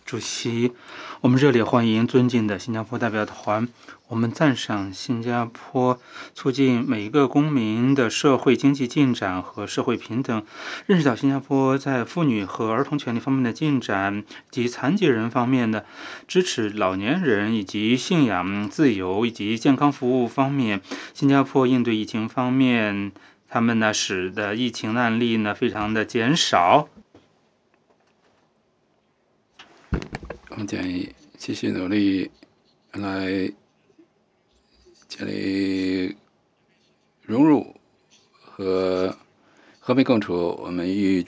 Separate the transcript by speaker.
Speaker 1: 主席，我们热烈欢迎尊敬的新加坡代表团。我们赞赏新加坡促进每一个公民的社会经济进展和社会平等，认识到新加坡在妇女和儿童权利方面的进展及残疾人方面的支持老年人以及信仰自由以及健康服务方面，新加坡应对疫情方面，他们呢使得疫情案例呢非常的减少。
Speaker 2: 我们建议继续努力来建立融入和和平共处。我们与